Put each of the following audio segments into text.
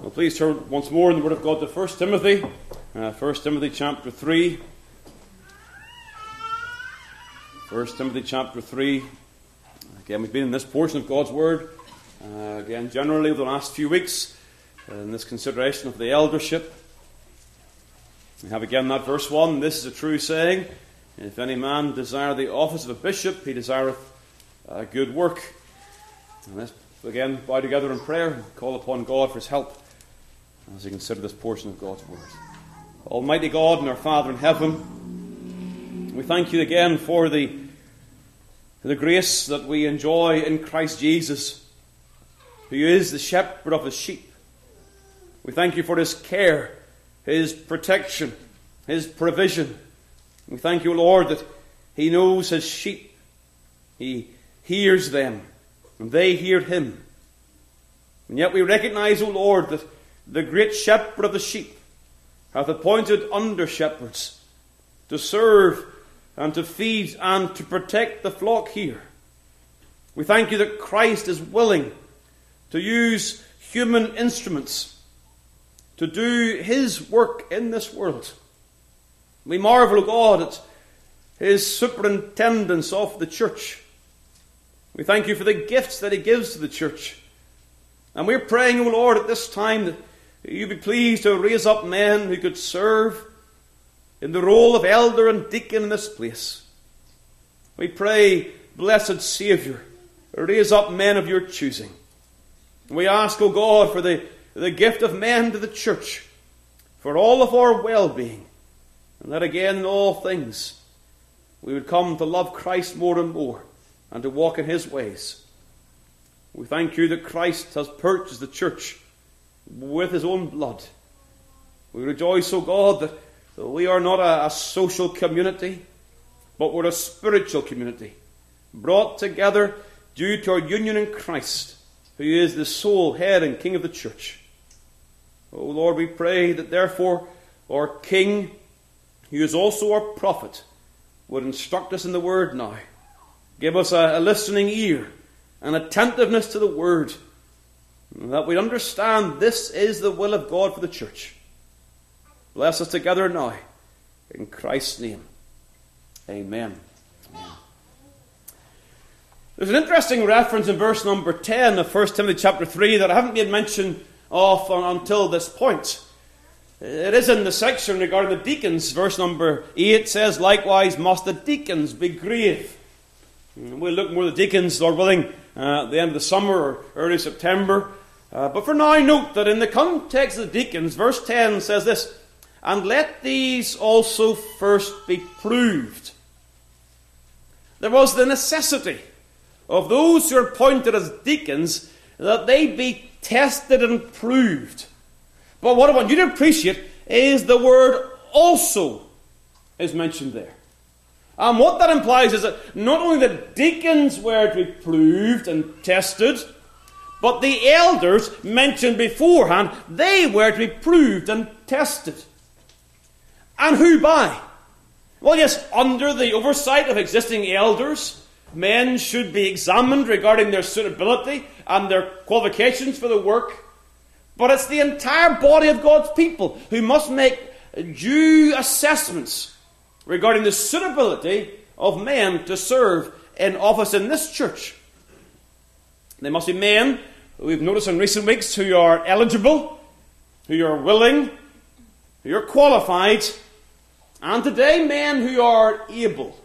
Well, please turn once more in the Word of God to 1 Timothy. 1 Timothy chapter 3. 1 Timothy chapter 3. Again, we've been in this portion of God's Word. Again, generally over the last few weeks, in this consideration of the eldership. We have again that verse 1. This is a true saying. If any man desire the office of a bishop, he desireth a good work. And let's again bow together in prayer and call upon God for His help as we consider this portion of God's Word. Almighty God and our Father in heaven, we thank You again for the grace that we enjoy in Christ Jesus, who is the shepherd of His sheep. We thank You for His care, His protection, His provision. We thank You, Lord, that He knows His sheep. He hears them, and they hear Him. And yet we recognize, O Lord, that the great shepherd of the sheep hath appointed under-shepherds to serve and to feed and to protect the flock here. We thank You that Christ is willing to use human instruments to do His work in this world. We marvel, O God, at His superintendence of the church. We thank You for the gifts that He gives to the church. And we're praying, O Lord, at this time that You be pleased to raise up men who could serve in the role of elder and deacon in this place. We pray, blessed Saviour, raise up men of Your choosing. We ask, O God, for the gift of men to the church, for all of our well-being, and that again in all things we would come to love Christ more and more and to walk in His ways. We thank You that Christ has purchased the church with His own blood. We rejoice, O God, that we are not a social community, but we're a spiritual community, brought together due to our union in Christ, who is the sole head and King of the church. O Lord, we pray that therefore our King, who is also our prophet, would instruct us in the Word now. Give us a listening ear and attentiveness to the Word, that we understand this is the will of God for the church. Bless us together now, in Christ's name. Amen. Amen. There's an interesting reference in verse number 10 of 1 Timothy chapter 3 that I haven't made mention of until this point. It is in the section regarding the deacons. Verse number 8 says, likewise must the deacons be grave. We'll look more at the deacons, Lord willing, at the end of the summer or early September. But for now, note that in the context of the deacons, verse 10 says this, and let these also first be proved. There was the necessity of those who are appointed as deacons that they be tested and proved. But what I want you to appreciate is the word also is mentioned there. And what that implies is that not only the deacons were to be proved and tested, but the elders mentioned beforehand, they were to be proved and tested. And who by? Well, yes, under the oversight of existing elders, men should be examined regarding their suitability and their qualifications for the work. But it's the entire body of God's people who must make due assessments regarding the suitability of men to serve in office in this church. They must be men, we've noticed in recent weeks, who are eligible, who are willing, who are qualified, and today men who are able.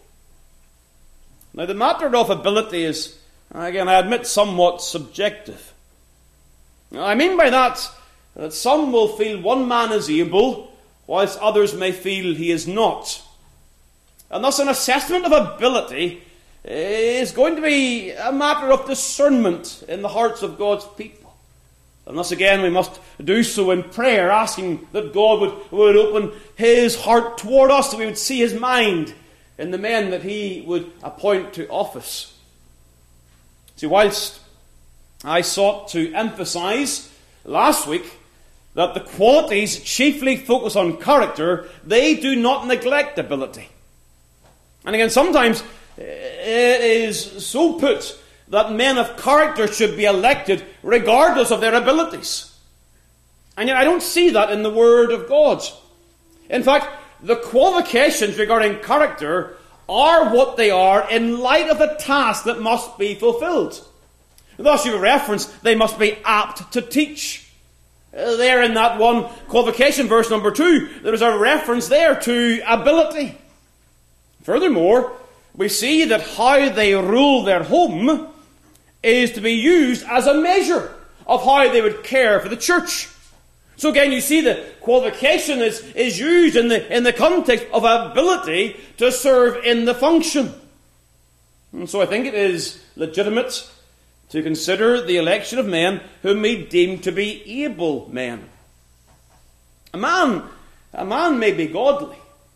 Now the matter of ability is, again, I admit, somewhat subjective. Now, I mean by that some will feel one man is able, whilst others may feel he is not. And thus an assessment of ability is going to be a matter of discernment in the hearts of God's people. And thus again we must do so in prayer, asking that God would open His heart toward us, that we would see His mind in the men that He would appoint to office. See, whilst I sought to emphasize last week that the qualities chiefly focus on character, they do not neglect ability. And again, sometimes it is so put that men of character should be elected regardless of their abilities. And yet I don't see that in the Word of God. In fact, the qualifications regarding character are what they are in light of the task that must be fulfilled. Thus you reference, they must be apt to teach. There in that one qualification, verse number 2, there is a reference there to ability. Furthermore, we see that how they rule their home is to be used as a measure of how they would care for the church. So again, you see the qualification is used in the context of ability to serve in the function. And so I think it is legitimate to consider the election of men whom we deem to be able men. A man may be godly,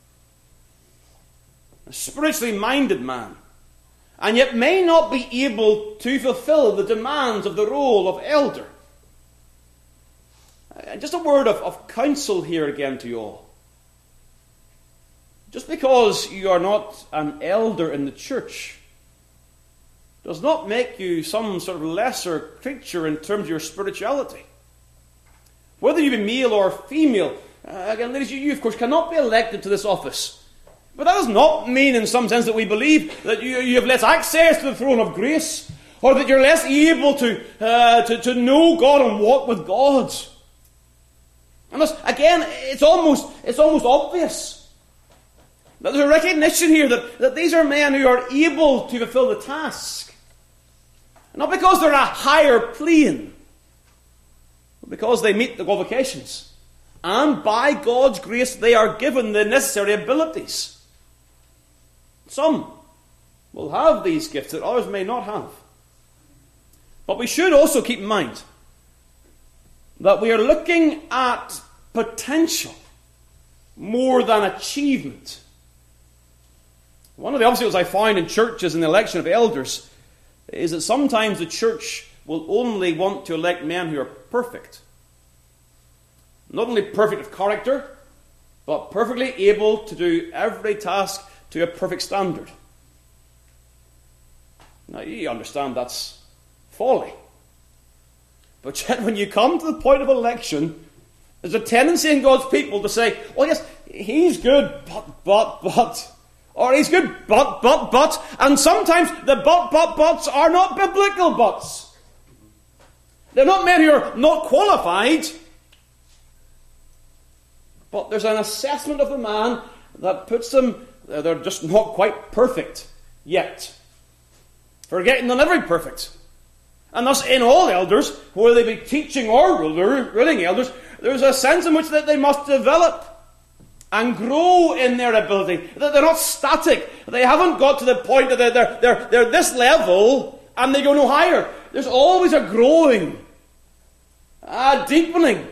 a spiritually minded man, and yet may not be able to fulfill the demands of the role of elder. Just a word of counsel here again to you all. Just because you are not an elder in the church does not make you some sort of lesser creature in terms of your spirituality. Whether you be male or female, again, ladies, you of course cannot be elected to this office. But that does not mean in some sense that we believe that you have less access to the throne of grace, or that you're less able to know God and walk with God. And thus, again, it's almost obvious that there's a recognition here that these are men who are able to fulfill the task. Not because they're a higher plane, but because they meet the qualifications. And by God's grace, they are given the necessary abilities. Some will have these gifts that others may not have. But we should also keep in mind that we are looking at potential more than achievement. One of the obstacles I find in churches in the election of elders is that sometimes the church will only want to elect men who are perfect. Not only perfect of character, but perfectly able to do every task to a perfect standard. Now, you understand that's folly. But yet, when you come to the point of election, there's a tendency in God's people to say, oh yes, he's good, but. Or he's good, but. And sometimes the buts are not biblical buts. They're not men who are not qualified. But there's an assessment of the man that puts them, they're just not quite perfect yet. Forgetting they're never perfect. And thus in all elders, whether they be teaching or ruling elders, there's a sense in which that they must develop and grow in their ability. They're not static. They haven't got to the point that they're this level and they go no higher. There's always a growing, a deepening.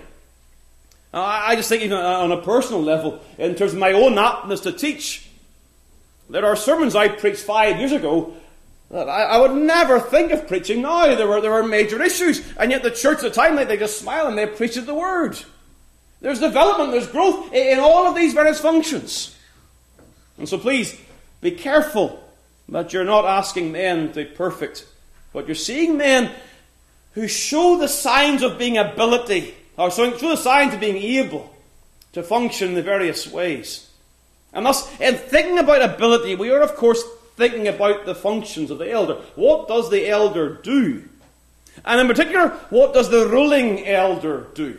I just think even on a personal level, in terms of my own aptness to teach, there are sermons I preached 5 years ago that I would never think of preaching now. There were major issues, and yet the church at the time, they just smile and they preached the word. There's development, there's growth in all of these various functions. And so please, be careful that you're not asking men to be perfect, but you're seeing men who show the signs of being ability, or show the signs of being able to function in the various ways. And thus, in thinking about ability, we are of course thinking about the functions of the elder. What does the elder do? And in particular, what does the ruling elder do?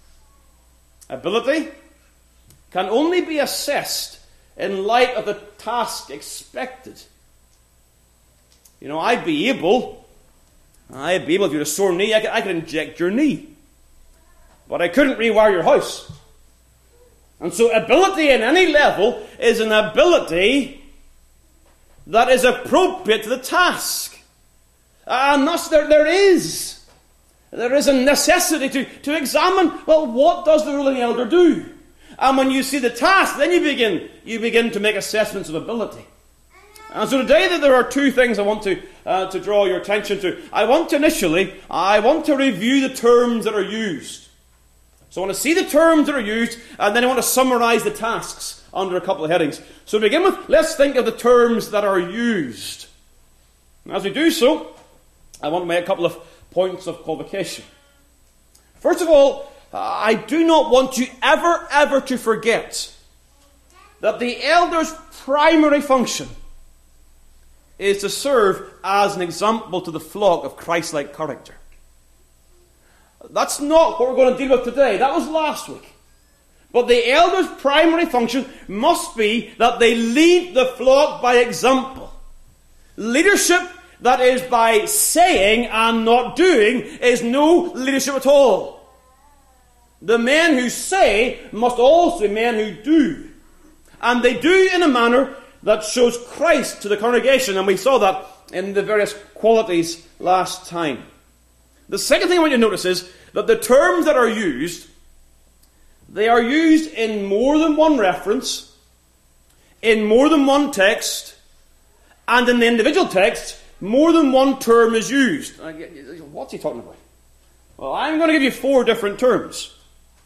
Ability can only be assessed in light of the task expected. You know, I'd be able, if you had a sore knee, I could inject your knee. But I couldn't rewire your house. And so ability in any level is an ability that is appropriate to the task. And thus there is a necessity to examine, well, what does the ruling elder do? And when you see the task, then you begin to make assessments of ability. And so today there are two things I want to draw your attention to. I want to review the terms that are used. So I want to see the terms that are used, and then I want to summarize the tasks under a couple of headings. So to begin with, let's think of the terms that are used. And as we do so, I want to make a couple of points of qualification. First of all, I do not want you ever to forget that the elder's primary function is to serve as an example to the flock of Christ-like character. That's not what we're going to deal with today. That was last week. But the elder's primary function must be that they lead the flock by example. Leadership that is by saying and not doing is no leadership at all. The men who say must also be men who do. And they do in a manner that shows Christ to the congregation. And we saw that in the various qualities last time. The second thing I want you to notice is that the terms that are used, they are used in more than one reference, in more than one text, and in the individual text, more than one term is used. What's he talking about? Well, I'm going to give you 4 different terms.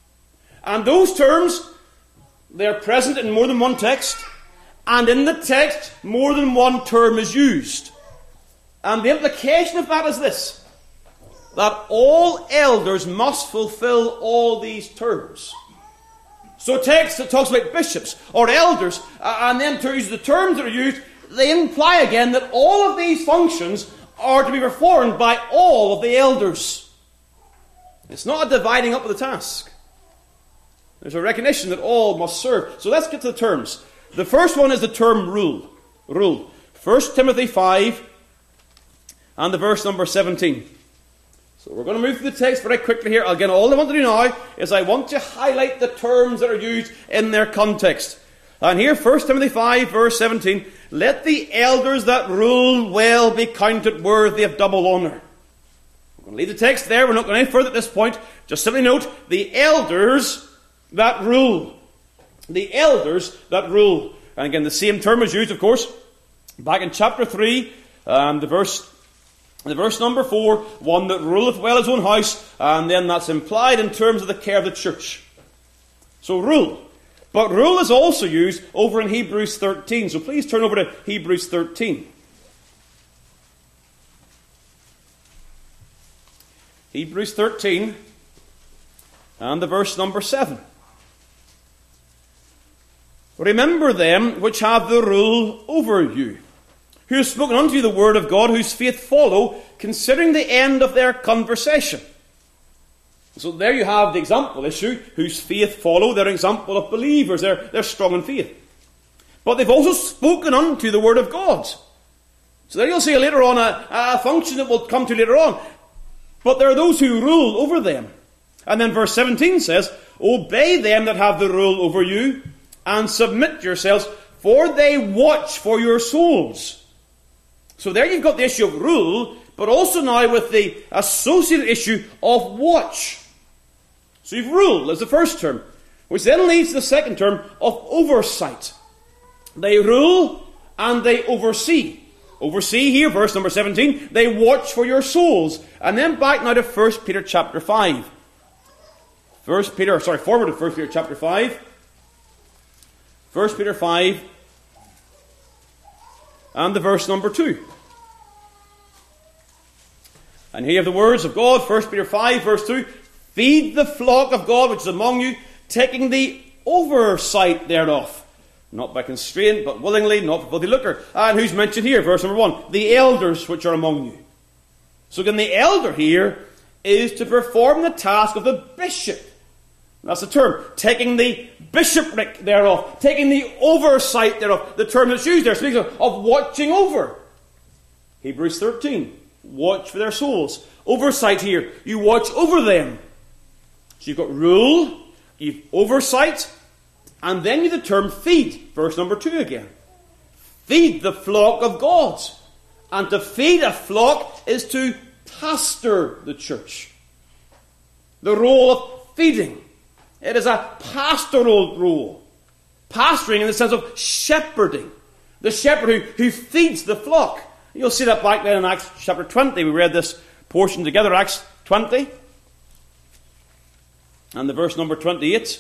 And those terms, they are present in more than one text, and in the text, more than one term is used. And the implication of that is this: that all elders must fulfill all these terms. So a text that talks about bishops or elders, and then to use the terms that are used, they imply again that all of these functions are to be performed by all of the elders. It's not a dividing up of the task. There's a recognition that all must serve. So let's get to the terms. The first one is the term rule. Rule. 1 Timothy 5 and the verse number 17. So we're going to move through the text very quickly here. Again, all I want to do now is I want to highlight the terms that are used in their context. And here, 1 Timothy 5, verse 17, let the elders that rule well be counted worthy of double honour. We're going to leave the text there. We're not going any further at this point. Just simply note, the elders that rule. The elders that rule. And again, the same term is used, of course, back in chapter 3, the verse number 4, one that ruleth well his own house, and then that's implied in terms of the care of the church. So rule. But rule is also used over in Hebrews 13. So please turn over to Hebrews 13. Hebrews 13 and the verse number 7. Remember them which have the rule over you, who have spoken unto you the word of God, whose faith follow, considering the end of their conversation. So there you have the example issue, whose faith follow. They're an example of believers. They're strong in faith. But they've also spoken unto the word of God. So there you'll see later on a function that we'll come to later on. But there are those who rule over them. And then verse 17 says, obey them that have the rule over you, and submit yourselves, for they watch for your souls. So there you've got the issue of rule, but also now with the associated issue of watch. So you've rule as the first term, which then leads to the second term of oversight. They rule and they oversee. Oversee here, verse number 17, they watch for your souls. And then back now to 1 Peter chapter 5. Forward to 1 Peter chapter 5. 1 Peter 5 and the verse number 2. And here you have the words of God, 1 Peter 5, verse 2. Feed the flock of God which is among you, taking the oversight thereof. Not by constraint, but willingly, not for filthy lucre. And who's mentioned here? Verse number 1. The elders which are among you. So again, the elder here is to perform the task of the bishop. That's the term. Taking the bishopric thereof. Taking the oversight thereof. The term that's used there speaks of watching over. Hebrews 13. Watch for their souls. Oversight here. You watch over them. So you've got rule, you've oversight, and then you've the term feed. Verse number 2 again. Feed the flock of God. And to feed a flock is to pastor the church. The role of feeding. It is a pastoral role. Pastoring in the sense of shepherding. The shepherd who feeds the flock. You'll see that back there in Acts chapter 20. We read this portion together, Acts 20. And the verse number 28.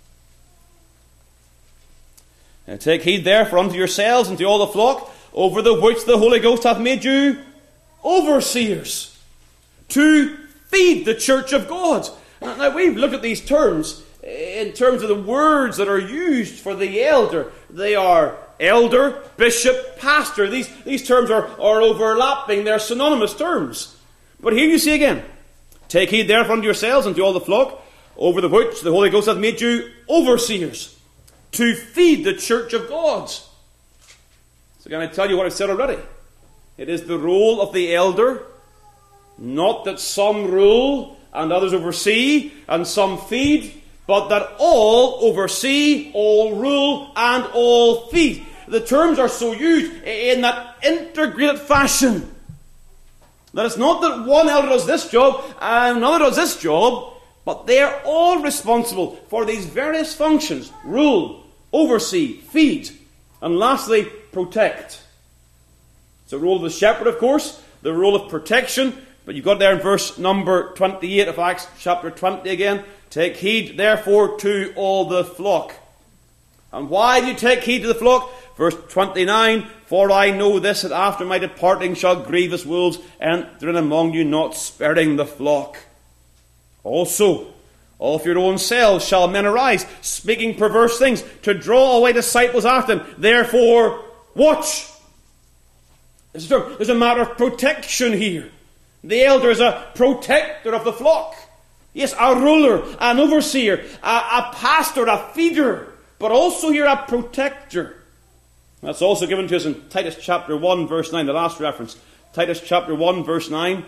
Take heed therefore unto yourselves and to all the flock, over the which the Holy Ghost hath made you overseers, to feed the church of God. Now, we've looked at these terms in terms of the words that are used for the elder. They are elder, bishop, pastor. These terms are overlapping. They're synonymous terms. But here you see again, take heed therefore unto yourselves and to all the flock, over the which the Holy Ghost hath made you overseers, to feed the church of God. So can I tell you what I've said already? It is the role of the elder, not that some rule and others oversee and some feed, but that all oversee, all rule, and all feed. The terms are so used in that integrated fashion that it's not that one elder does this job and another does this job, but they are all responsible for these various functions: rule, oversee, feed, and lastly, protect. It's the role of the shepherd, of course, the role of protection, but you've got there in verse number 28 of Acts chapter 20 again, take heed therefore to all the flock. And why do you take heed to the flock? Verse 29, for I know this, that after my departing shall grievous wolves enter in among you, not sparing the flock. Also, of your own selves shall men arise, speaking perverse things, to draw away disciples after them. Therefore, watch. There's a matter of protection here. The elder is a protector of the flock. Yes, a ruler, an overseer, a pastor, a feeder, but also here a protector. That's also given to us in Titus chapter 1, verse 9, the last reference. Titus chapter 1, verse 9.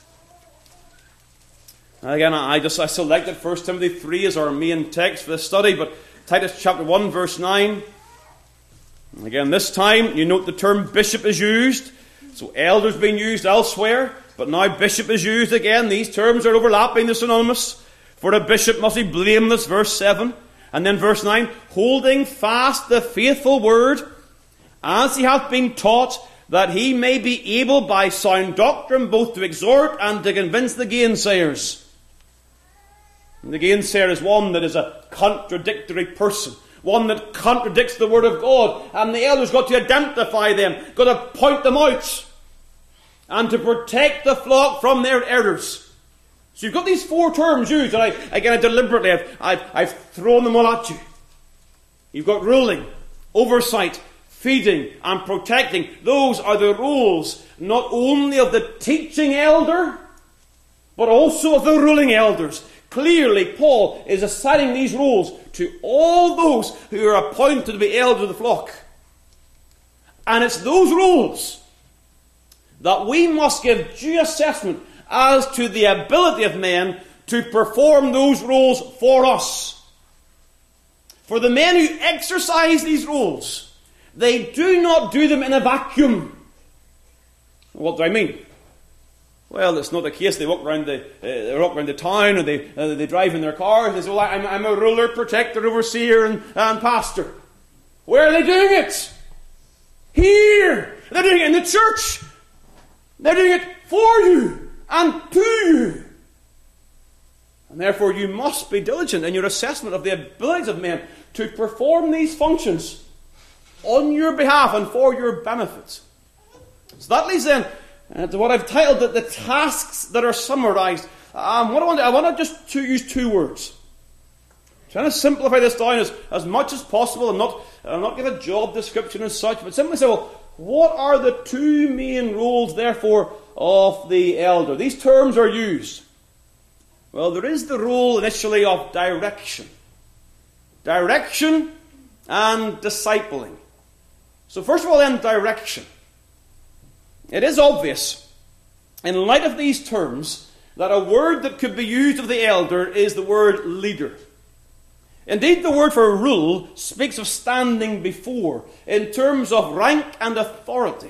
Again, I selected 1 Timothy 3 as our main text for this study, but Titus chapter 1, verse 9. Again, this time, you note the term bishop is used. So elder's being used elsewhere, but now bishop is used again. These terms are overlapping, they're synonymous. For a bishop must be blameless, verse 7. And then verse 9, holding fast the faithful word, as he hath been taught, that he may be able by sound doctrine both to exhort and to convince the gainsayers. And the gainsayer is one that is a contradictory person, one that contradicts the word of God, and the elders got to identify them, got to point them out, and to protect the flock from their errors. So you've got these four terms used, and I deliberately I've thrown them all at you. You've got ruling, oversight, feeding, and protecting. Those are the roles not only of the teaching elder, but also of the ruling elders. Clearly, Paul is assigning these roles to all those who are appointed to be elders of the flock. And it's those roles that we must give due assessment as to the ability of men to perform those roles for us. For the men who exercise these roles, they do not do them in a vacuum. What do I mean? Well, it's not the case. They walk around the town, or they drive in their cars. They say, well, I'm a ruler, protector, overseer, and pastor. Where are they doing it? Here. They're doing it in the church. They're doing it for you and to you. And therefore you must be diligent in your assessment of the abilities of men to perform these functions on your behalf and for your benefit. So that leads then to what I've titled the tasks that are summarized. I want to just use two words. I'm trying to simplify this down as much as possible and not give a job description as such, but simply say, well, what are the two main roles, therefore, of the elder? These terms are used. Well, there is the role initially of direction. Direction and discipling. So first of all then, direction. It is obvious, in light of these terms, that a word that could be used of the elder is the word leader. Indeed, the word for rule speaks of standing before, in terms of rank and authority.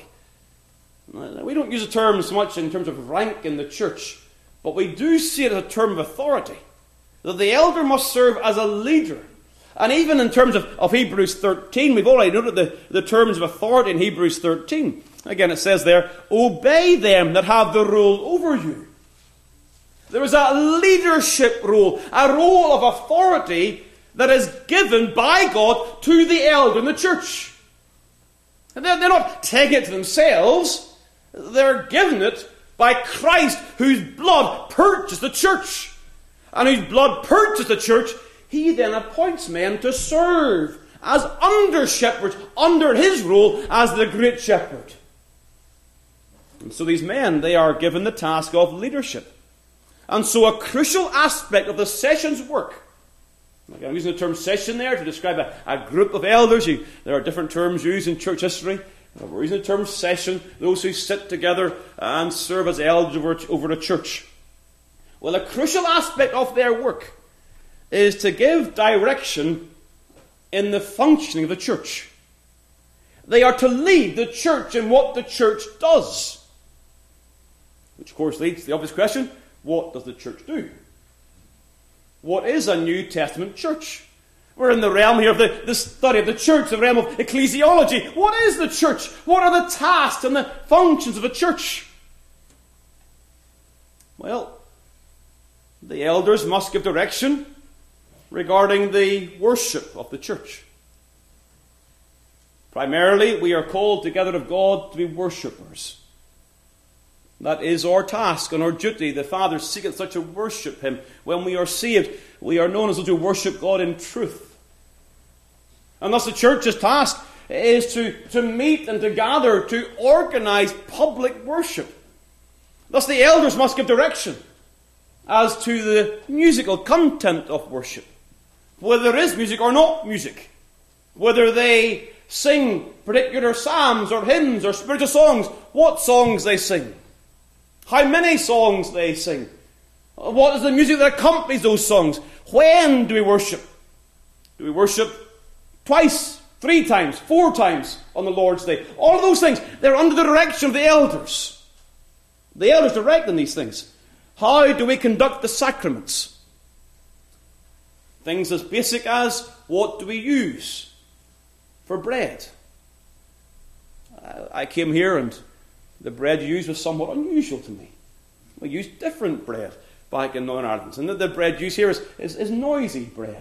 We don't use the term so much in terms of rank in the church, but we do see it as a term of authority, that the elder must serve as a leader. And even in terms of Hebrews 13, we've already noted the terms of authority in Hebrews 13. Again, it says there, obey them that have the rule over you. There is a leadership role, a role of authority that is given by God to the elder in the church. And they're not taking it to themselves. They're given it by Christ, whose blood purchased the church. and whose blood purchased the church, he then appoints men to serve as under-shepherds under his rule as the great shepherd. And so these men, they are given the task of leadership. And so a crucial aspect of the session's work, I'm using the term session there to describe a group of elders. There are different terms used in church history. We're using the term session, those who sit together and serve as elders over a church. Well, a crucial aspect of their work is to give direction in the functioning of the church. They are to lead the church in what the church does. Which, of course, leads to the obvious question, what does the church do? What is a New Testament church? We're in the realm here of the study of the church, the realm of ecclesiology. What is the church? What are the tasks and the functions of a church? Well, the elders must give direction regarding the worship of the church. Primarily, we are called together of God to be worshippers. That is our task and our duty. The Father seeketh such to worship him. When we are saved, we are known as those who worship God in truth. And thus the church's task is to meet and to gather, to organize public worship. Thus the elders must give direction as to the musical content of worship. Whether there is music or not music. Whether they sing particular psalms or hymns or spiritual songs. What songs they sing. How many songs they sing. What is the music that accompanies those songs? When do we worship? Do we worship twice, 3 times, 4 times on the Lord's Day? All of those things, they're under the direction of the elders. The elders direct in these things. How do we conduct the sacraments? Things as basic as, what do we use for bread? I came here and the bread used was somewhat unusual to me. We use different bread back in Northern Ireland. And the bread used here is noisy bread.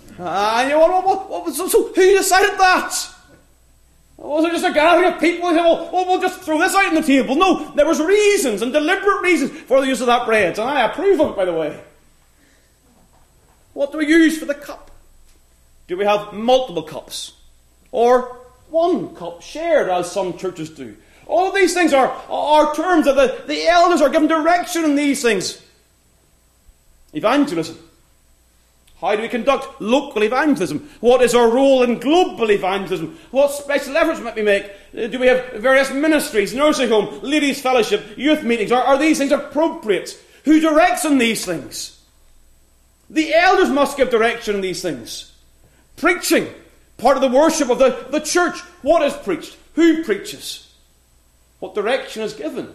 So who decided that? Was it just a gathering of people who said, we'll just throw this out on the table? No, there was reasons and deliberate reasons for the use of that bread. And I approve of it, by the way. What do we use for the cup? Do we have multiple cups? Or one cup shared, as some churches do? All of these things are terms that the elders are given direction in these things. Evangelism. How do we conduct local evangelism? What is our role in global evangelism? What special efforts might we make? Do we have various ministries, nursing home, ladies' fellowship, youth meetings? Are these things appropriate? Who directs in these things? The elders must give direction in these things. Preaching. Part of the worship of the church. What is preached? Who preaches? What direction is given?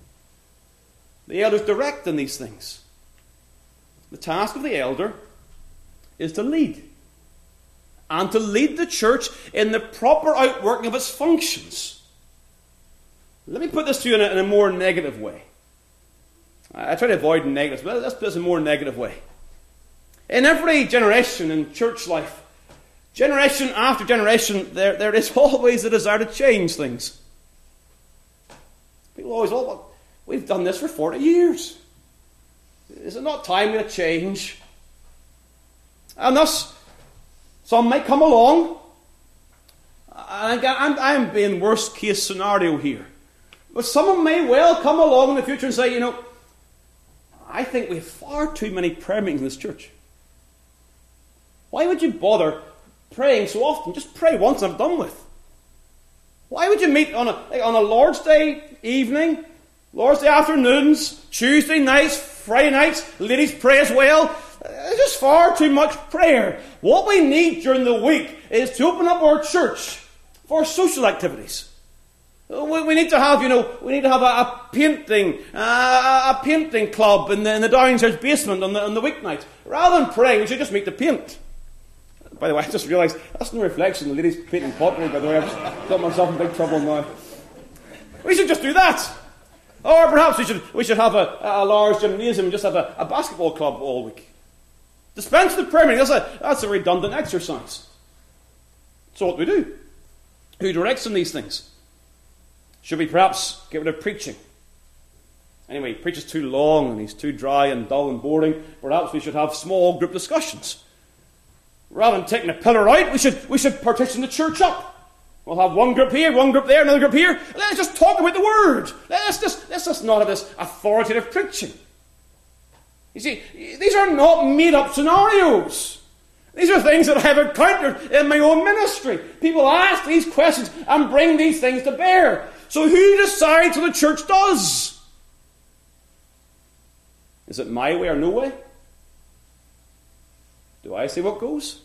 The elders direct in these things. The task of the elder is to lead. And to lead the church in the proper outworking of its functions. Let me put this to you in a more negative way. I try to avoid negatives, but let's put this in a more negative way. In every generation in church life, generation after generation, there is always a desire to change things. People always, we've done this for 40 years. Is it not time to change? And thus, some might come along, and I'm being worst case scenario here, but someone may well come along in the future and say, I think we have far too many prayer meetings in this church. Why would you bother praying so often? Just pray once and have done with. Why would you meet on a Lord's Day evening, Lord's Day afternoons, Tuesday nights, Friday nights, ladies pray as well? It's just far too much prayer. What we need during the week is to open up our church for social activities. We need to have, a painting club in the downstairs basement on the weeknight. Rather than praying, we should just meet to paint. By the way, I just realised that's no reflection of the ladies painting pottery, by the way. I've just got myself in big trouble now. We should just do that. Or perhaps we should have a large gymnasium and just have a basketball club all week. Dispense with the prayer meeting. That's a redundant exercise. So what do we do? Who directs in these things? Should we perhaps get rid of preaching? Anyway, he preaches too long and he's too dry and dull and boring. Perhaps we should have small group discussions. Rather than taking a pillar out, we should partition the church up. We'll have one group here, one group there, another group here. Let's just talk about the Word. Let's just not have this authoritative preaching. You see, these are not made-up scenarios. These are things that I have encountered in my own ministry. People ask these questions and bring these things to bear. So who decides what the church does? Is it my way or no way? Do I say what goes?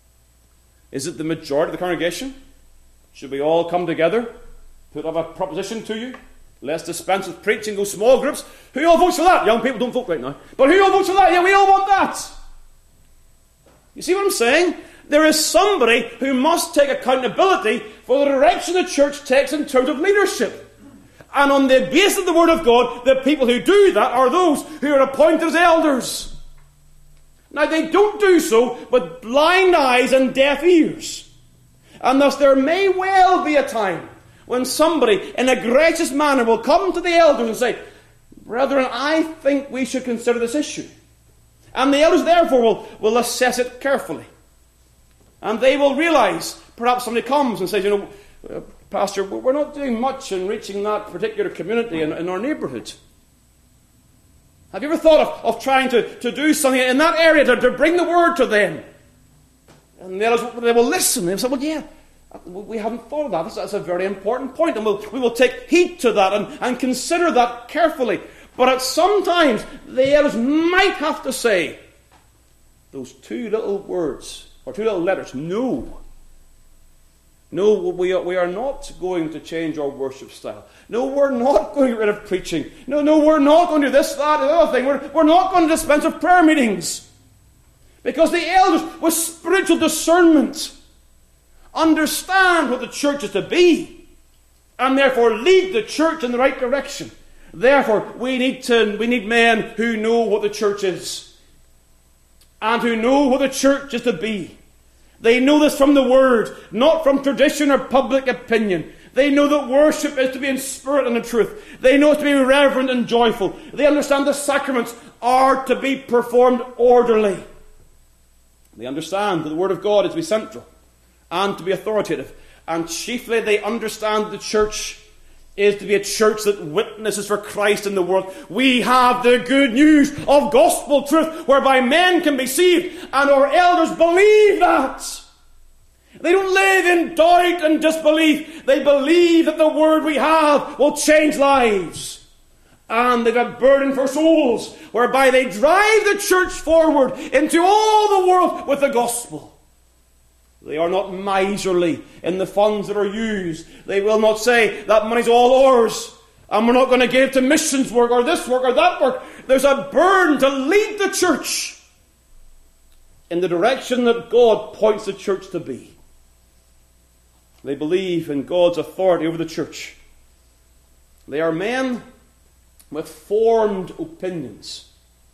Is it the majority of the congregation? Should we all come together, put up a proposition to you? Let's dispense with preaching, go small groups. Who all votes for that? Young people don't vote right now. But who all votes for that? Yeah, we all want that. You see what I'm saying? There is somebody who must take accountability for the direction the church takes in terms of leadership. And on the basis of the Word of God, the people who do that are those who are appointed as elders. Now, they don't do so with blind eyes and deaf ears. And thus there may well be a time when somebody in a gracious manner will come to the elders and say, "Brethren, I think we should consider this issue." And the elders therefore will assess it carefully. And they will realize, perhaps somebody comes and says, "Pastor, we're not doing much in reaching that particular community in our neighbourhood. Have you ever thought of trying to do something in that area to bring the Word to them?" And they will listen. They'll say, "Well, yeah, we haven't thought of that. That's a very important point. And we will take heed to that and consider that carefully." But at some times, the elders might have to say those two little words, or two little letters, "No. No, we are not going to change our worship style. No, we're not going to get rid of preaching. No, we're not going to do this, that, and the other thing. We're not going to dispense with prayer meetings." Because the elders, with spiritual discernment, understand what the church is to be, and therefore lead the church in the right direction. Therefore, we need men who know what the church is, and who know what the church is to be. They know this from the Word, not from tradition or public opinion. They know that worship is to be in spirit and in truth. They know it's to be reverent and joyful. They understand the sacraments are to be performed orderly. They understand that the Word of God is to be central and to be authoritative. And chiefly they understand the church is to be a church that witnesses for Christ in the world. We have the good news of gospel truth whereby men can be saved, and our elders believe that. They don't live in doubt and disbelief. They believe that the Word we have will change lives. And they've a burden for souls, whereby they drive the church forward into all the world with the gospel. They are not miserly in the funds that are used. They will not say, "That money's all ours, and we're not going to give to missions work or this work or that work." There's a burden to lead the church in the direction that God points the church to be. They believe in God's authority over the church. They are men with formed opinions.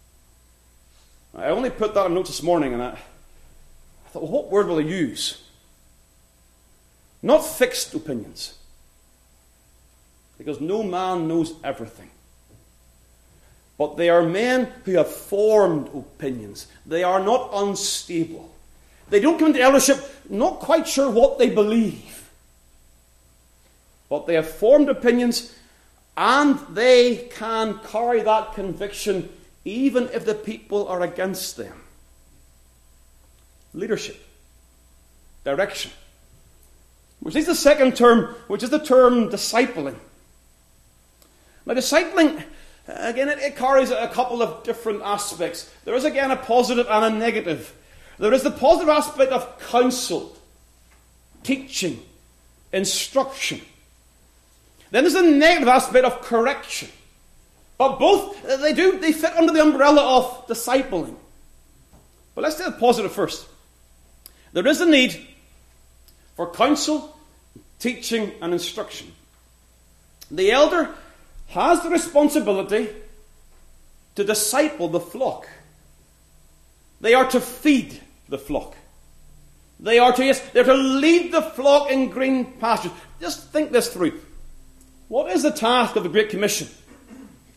I only put that in notes this morning, and I thought, well, what word will I use? Not fixed opinions, because no man knows everything. But they are men who have formed opinions. They are not unstable. They don't come into eldership not quite sure what they believe. But they have formed opinions, and they can carry that conviction even if the people are against them. Leadership. Direction. Which is the second term, which is the term discipling. Now, discipling, again, it carries a couple of different aspects. There is, again, a positive and a negative. There is the positive aspect of counsel, teaching, instruction. Then there's the negative aspect of correction. But both, they fit under the umbrella of discipling. But let's do the positive first. There is a need for counsel, teaching, and instruction. The elder has the responsibility to disciple the flock. They are to feed the flock. They're to lead the flock in green pastures. Just think this through. What is the task of the Great Commission?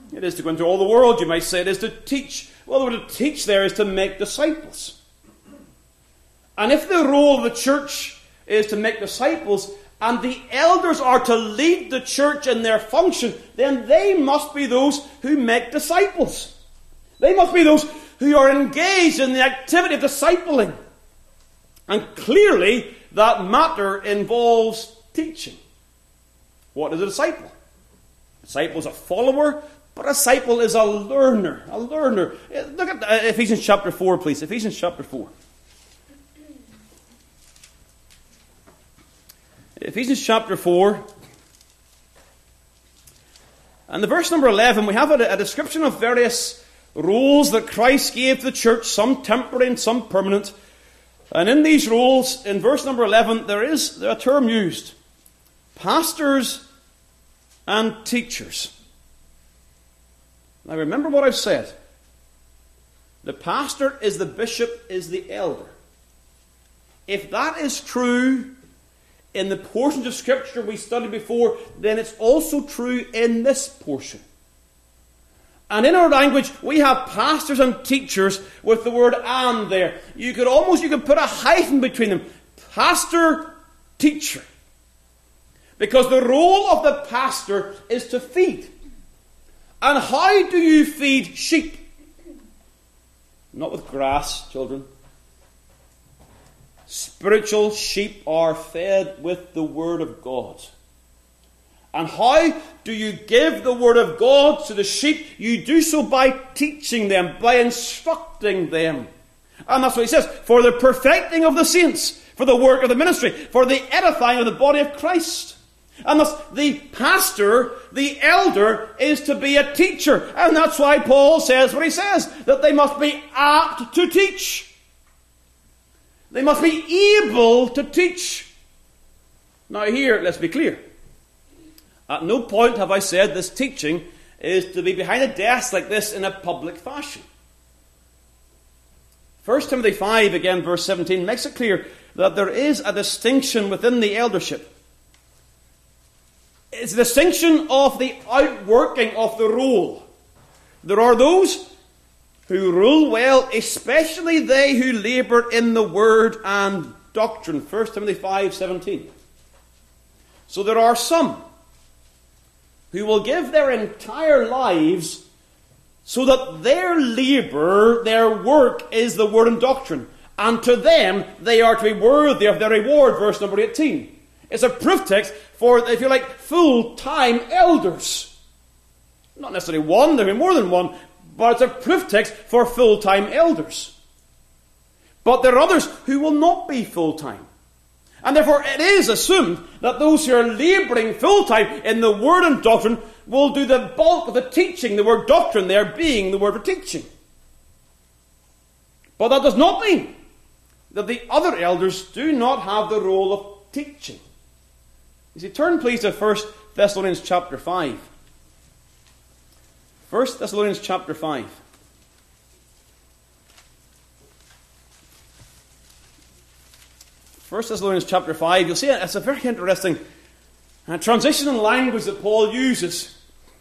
It is to go into all the world, you might say. It is to teach. Well, the word to teach there is to make disciples. And if the role of the church is to make disciples, and the elders are to lead the church in their function, then they must be those who make disciples. They must be those who are engaged in the activity of discipling. And clearly, that matter involves teaching. What is a disciple? A disciple is a follower, but a disciple is a learner. A learner. Look at Ephesians chapter 4, please. Ephesians chapter 4. Ephesians chapter 4. And the verse number 11, we have a description of various roles that Christ gave to the church, some temporary and some permanent. And in these roles, in verse number 11, there is a term used. Pastors and teachers. Now remember what I've said. The pastor is the bishop, is the elder. If that is true in the portions of Scripture we studied before, then it's also true in this portion. And in our language, we have pastors and teachers with the word "and" there. You could put a hyphen between them. Pastor, teacher. Because the role of the pastor is to feed. And how do you feed sheep? Not with grass, children. Spiritual sheep are fed with the Word of God. And how do you give the Word of God to the sheep? You do so by teaching them, by instructing them. And that's what he says, for the perfecting of the saints, for the work of the ministry, for the edifying of the body of Christ. And thus the pastor, the elder, is to be a teacher. And that's why Paul says what he says, that they must be apt to teach. They must be able to teach. Now here, let's be clear. At no point have I said this teaching is to be behind a desk like this in a public fashion. 1 Timothy 5, again, verse 17, makes it clear that there is a distinction within the eldership. It's a distinction of the outworking of the rule. There are those who rule well, especially they who labour in the word and doctrine. 1 Timothy 5:17. So there are some who will give their entire lives so that their labour, their work, is the word and doctrine. And to them, they are to be worthy of their reward. Verse number 18. It's a proof text for, if you like, full-time elders. Not necessarily one, there will be more than one, but it's a proof text for full-time elders. But there are others who will not be full-time. And therefore it is assumed that those who are labouring full-time in the word and doctrine will do the bulk of the teaching, the word doctrine there being the word for teaching. But that does not mean that the other elders do not have the role of teaching. You see, turn please to 1 Thessalonians chapter 5. 1 Thessalonians chapter 5. First Thessalonians chapter 5, you'll see it's a very interesting transition in language that Paul uses.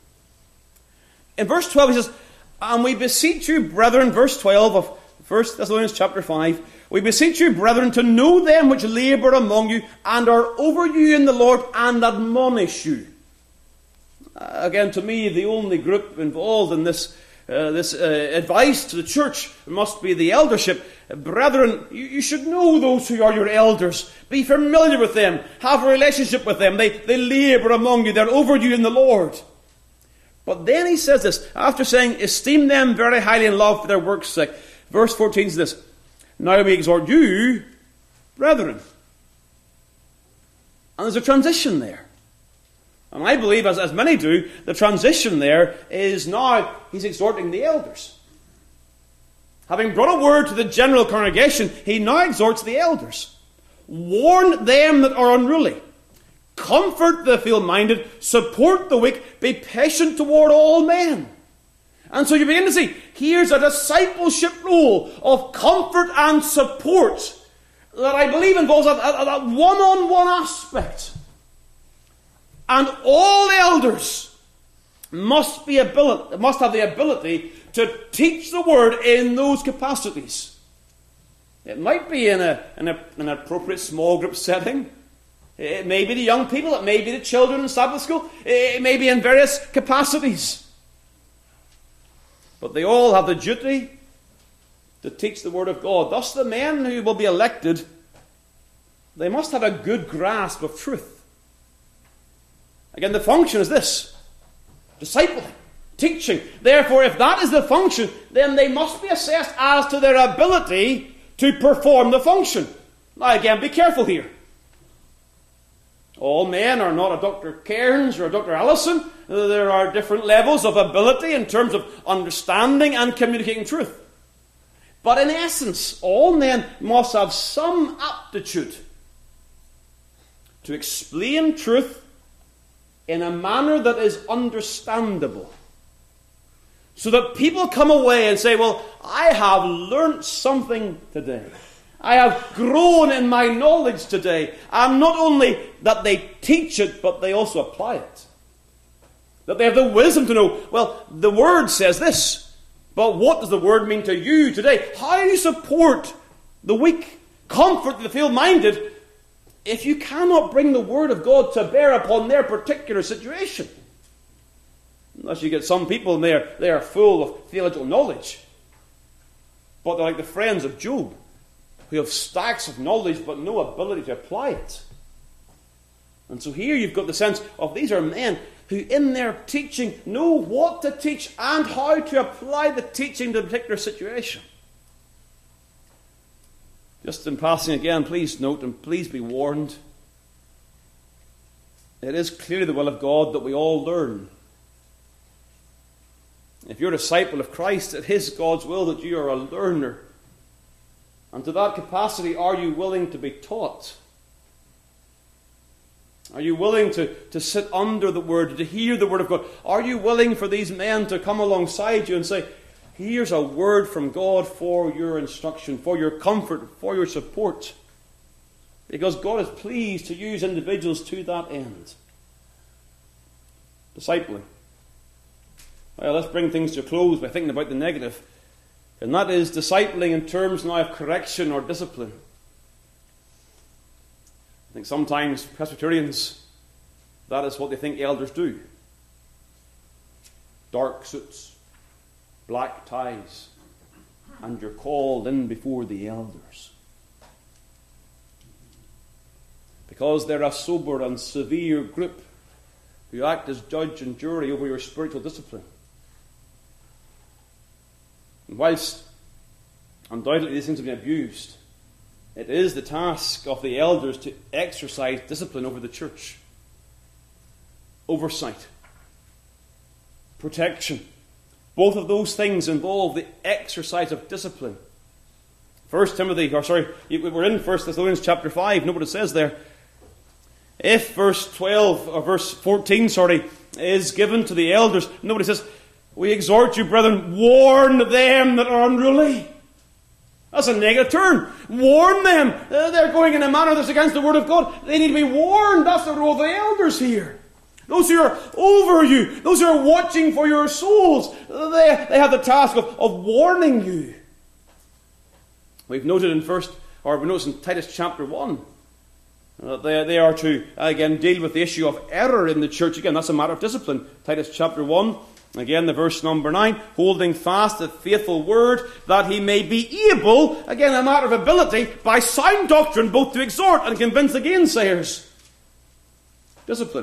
In verse 12 he says, and we beseech you, brethren, verse 12 of 1 Thessalonians chapter 5, we beseech you, brethren, to know them which labour among you and are over you in the Lord and admonish you. Again, to me, the only group involved in this advice to the church must be the eldership. Brethren, you should know those who are your elders. Be familiar with them. Have a relationship with them. They labour among you. They're over you in the Lord. But then he says this, after saying, esteem them very highly in love for their work's sake. Verse 14 says this, now we exhort you, brethren. And there's a transition there. And I believe, as many do, the transition there is now he's exhorting the elders. Having brought a word to the general congregation, he now exhorts the elders. Warn them that are unruly. Comfort the feeble-minded. Support the weak. Be patient toward all men. And so you begin to see, here's a discipleship role of comfort and support that I believe involves that one-on-one aspect. And all elders must have the ability to teach the Word in those capacities. It might be in an appropriate small group setting. It may be the young people. It may be the children in Sabbath school. It may be in various capacities. But they all have the duty to teach the Word of God. Thus, the men who will be elected, they must have a good grasp of truth. Again, the function is this: discipling, teaching. Therefore, if that is the function, then they must be assessed as to their ability to perform the function. Now, again, be careful here. All men are not a Dr. Cairns or a Dr. Allison. There are different levels of ability in terms of understanding and communicating truth. But in essence, all men must have some aptitude to explain truth in a manner that is understandable, so that people come away and say, well, I have learnt something today. I have grown in my knowledge today. And not only that they teach it, but they also apply it. That they have the wisdom to know, well, the Word says this, but what does the Word mean to you today? How do you support the weak, comfort the feeble-minded, if you cannot bring the Word of God to bear upon their particular situation? Unless you get some people, they are full of theological knowledge, but they're like the friends of Job, who have stacks of knowledge but no ability to apply it. And so here you've got the sense of these are men who in their teaching know what to teach and how to apply the teaching to a particular situation. Just in passing again, please note and please be warned, it is clearly the will of God that we all learn. If you're a disciple of Christ, it is God's will that you are a learner. And to that capacity, are you willing to be taught? Are you willing to sit under the Word, to hear the Word of God? Are you willing for these men to come alongside you and say, here's a word from God for your instruction, for your comfort, for your support? Because God is pleased to use individuals to that end. Discipling. Well, let's bring things to a close by thinking about the negative. And that is discipling in terms now of correction or discipline. I think sometimes Presbyterians, that is what they think elders do. Dark suits, black ties, and you're called in before the elders. Because they're a sober and severe group who act as judge and jury over your spiritual discipline. And whilst undoubtedly these things have been abused, it is the task of the elders to exercise discipline over the church. Oversight, protection. Both of those things involve the exercise of discipline. We're in 1 Thessalonians chapter 5. Note what it says there. If verse 14 is given to the elders, note what it says. We exhort you, brethren, warn them that are unruly. That's a negative term. Warn them. They're going in a manner that's against the Word of God. They need to be warned. That's the role of the elders here. Those who are over you, those who are watching for your souls, they have the task of warning you. We've noted in Titus chapter 1, they are to, again, deal with the issue of error in the church. Again, that's a matter of discipline. Titus chapter 1, again, the verse number 9, holding fast the faithful word, that he may be able, again, a matter of ability, by sound doctrine, both to exhort and convince the gainsayers. Discipline.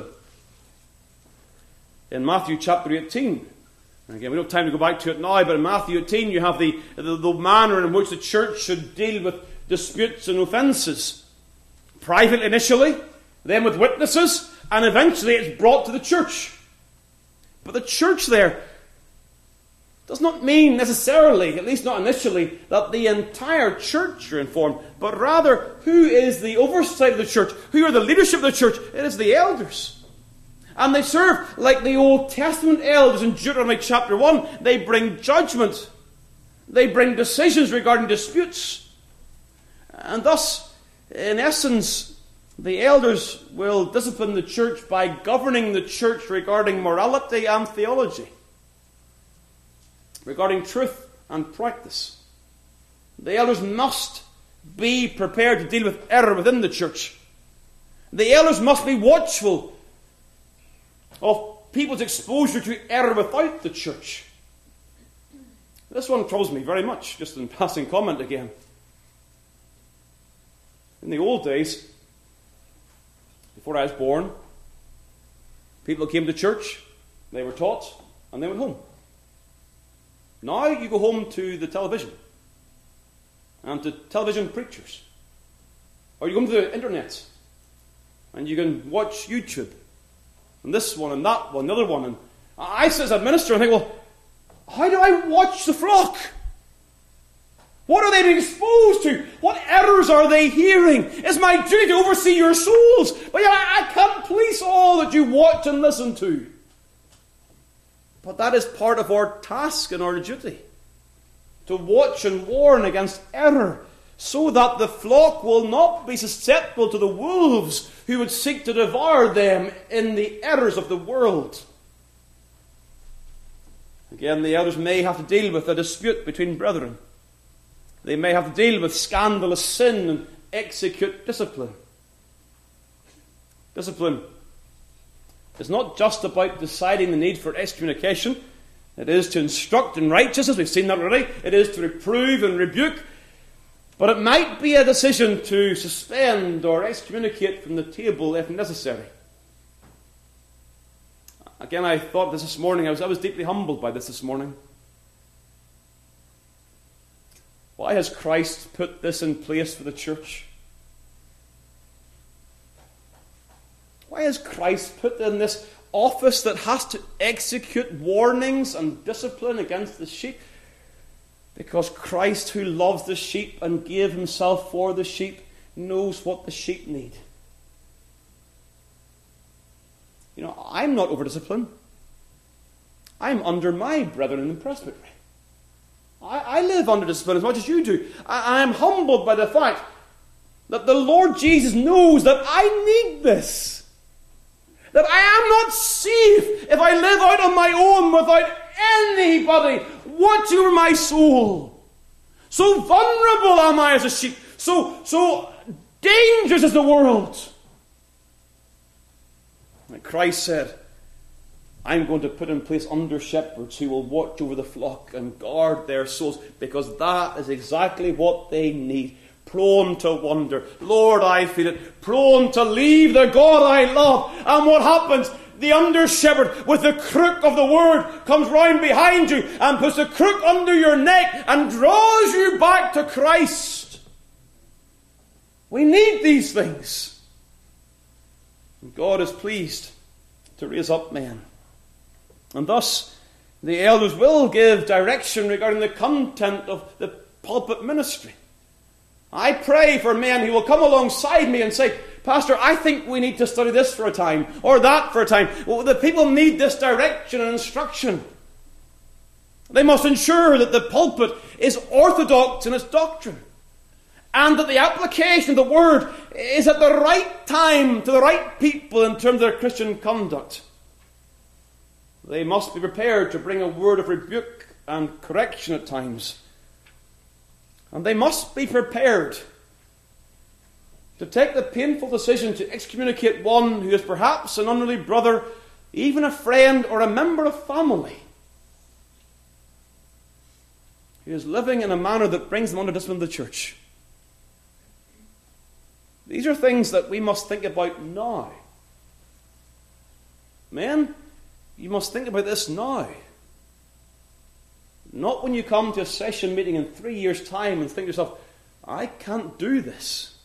In Matthew chapter 18, again, we don't have time to go back to it now, but in Matthew 18 you have the manner in which the church should deal with disputes and offences. Privately initially, then with witnesses, and eventually it's brought to the church. But the church there does not mean necessarily, at least not initially, that the entire church are informed, but rather who is the oversight of the church, who are the leadership of the church. It is the elders. And they serve like the Old Testament elders in Deuteronomy chapter 1. They bring judgment. They bring decisions regarding disputes. And thus, in essence, The elders will discipline the church by governing the church regarding morality and theology, regarding truth and practice. The elders must be prepared to deal with error within the church. The elders must be watchful of people's exposure to error without the church. This one troubles me very much, just in passing comment again. In the old days, before I was born, people came to church, they were taught, and they went home. Now you go home to the television, and to television preachers. Or you go to the internet, and you can watch YouTube, and this one, and that one, the other one. And I sit as a minister and think, well, how do I watch the flock? What are they being exposed to? What errors are they hearing? It's my duty to oversee your souls, but yet I can't police all that you watch and listen to. But that is part of our task and our duty, to watch and warn against error, so that the flock will not be susceptible to the wolves who would seek to devour them in the errors of the world. Again, the elders may have to deal with a dispute between brethren. They may have to deal with scandalous sin and execute discipline. Discipline is not just about deciding the need for excommunication. It is to instruct in righteousness. We've seen that already. It is to reprove and rebuke. But it might be a decision to suspend or excommunicate from the table if necessary. Again, I thought this morning, I was deeply humbled by this morning. Why has Christ put this in place for the church? Why has Christ put in this office that has to execute warnings and discipline against the sheep? Because Christ, who loves the sheep and gave himself for the sheep, knows what the sheep need. You know, I'm not over-disciplined. I'm under my brethren in the presbytery. I live under discipline as much as you do. I am humbled by the fact that the Lord Jesus knows that I need this. That I am not safe if I live out on my own without anybody watching over my soul. So vulnerable am I as a sheep. So dangerous is the world. And Christ said, I'm going to put in place under shepherds who will watch over the flock and guard their souls, because that is exactly what they need. Prone to wander. Lord, I feel it. Prone to leave the God I love. And what happens? The under shepherd with the crook of the word comes round behind you and puts the crook under your neck and draws you back to Christ. We need these things. And God is pleased to raise up men. And thus, the elders will give direction regarding the content of the pulpit ministry. I pray for men who will come alongside me and say, Pastor, I think we need to study this for a time, or that for a time. Well, the people need this direction and instruction. They must ensure that the pulpit is orthodox in its doctrine, and that the application of the word is at the right time to the right people in terms of their Christian conduct. They must be prepared to bring a word of rebuke and correction at times. And they must be prepared to take the painful decision to excommunicate one who is perhaps an unruly brother, even a friend or a member of family, who is living in a manner that brings them under discipline of the church. These are things that we must think about now. Men, you must think about this now. Not when you come to a session meeting in 3 years' time and think to yourself, I can't do this.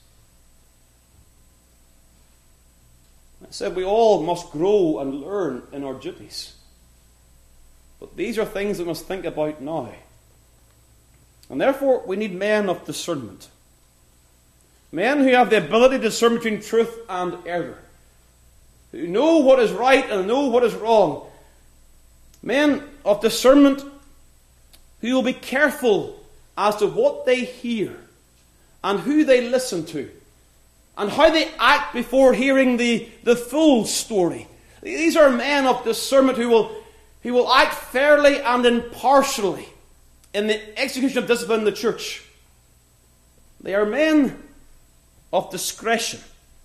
I said we all must grow and learn in our duties. But these are things we must think about now. And therefore we need men of discernment. Men who have the ability to discern between truth and error. Who know what is right and know what is wrong. Men of discernment who will be careful as to what they hear and who they listen to, and how they act before hearing the full story. These are men of discernment who will act fairly and impartially in the execution of discipline in the church. They are men of discretion.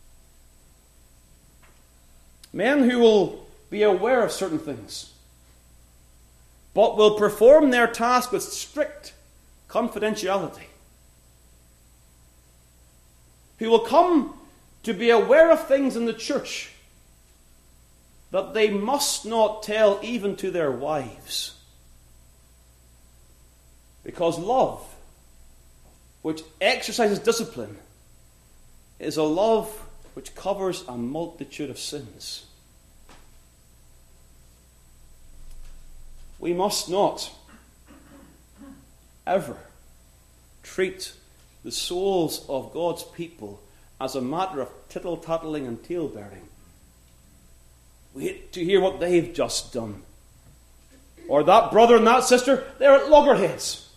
Men who will be aware of certain things, but will perform their task with strict confidentiality. Who will come to be aware of things in the church that they must not tell even to their wives. Because love, which exercises discipline, is a love which covers a multitude of sins. We must not ever treat the souls of God's people as a matter of tittle-tattling and tale-bearing. Wait to hear what they've just done. Or that brother and that sister, they're at loggerheads.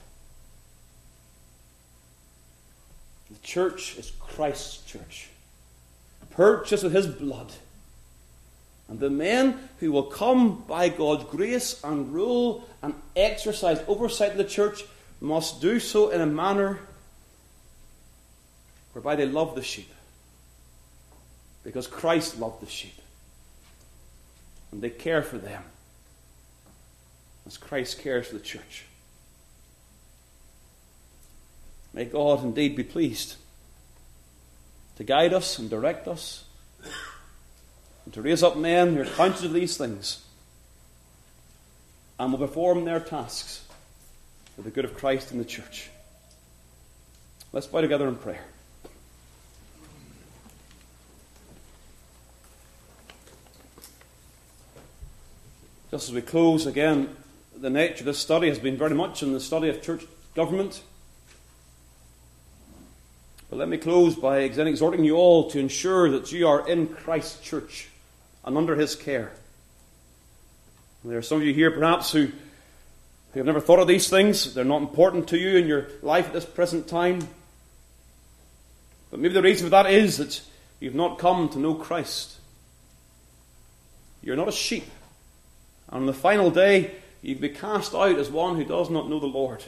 The church is Christ's church, purchased with his blood. And the men who will come by God's grace and rule and exercise oversight of the church must do so in a manner whereby they love the sheep, because Christ loved the sheep, and they care for them as Christ cares for the church. May God indeed be pleased to guide us and direct us, and to raise up men who are conscious of these things and will perform their tasks for the good of Christ and the church. Let's bow together in prayer. Just as we close again, the nature of this study has been very much in the study of church government. But let me close by exhorting you all to ensure that you are in Christ's church and under his care. There are some of you here perhaps who have never thought of these things. They're not important to you in your life at this present time. But maybe the reason for that is that you've not come to know Christ. You're not a sheep. And on the final day, you'll be cast out as one who does not know the Lord.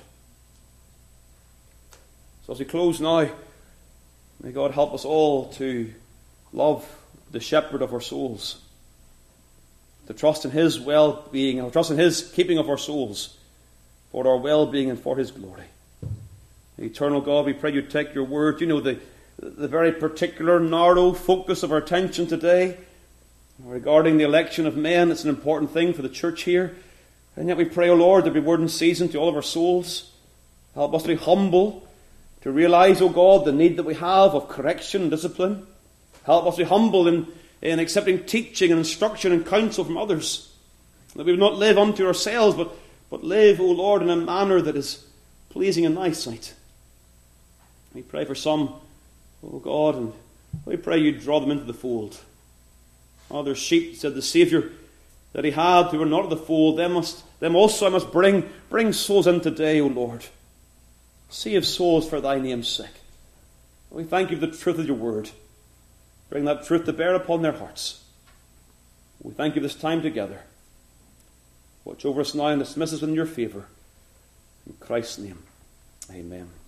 So as we close now, may God help us all to love the shepherd of our souls, to trust in his well-being and trust in his keeping of our souls for our well-being and for his glory. Eternal God, we pray you take your word. You know the very particular narrow focus of our attention today regarding the election of men. It's an important thing for the church here. And yet we pray, O Lord, there be word in season to all of our souls. Help us to be humble, to realize, O God, the need that we have of correction and discipline. Help us to be humble in accepting teaching and instruction and counsel from others. That we would not live unto ourselves, but live, O Lord, in a manner that is pleasing in thy sight. We pray for some, O God, and we pray you draw them into the fold. Other sheep, said the Saviour, that he had who were not of the fold, them also I must bring souls in today, O Lord. Save souls for thy name's sake. We thank you for the truth of your word. Bring that truth to bear upon their hearts. We thank you for this time together. Watch over us now and dismiss us in your favour. In Christ's name, amen.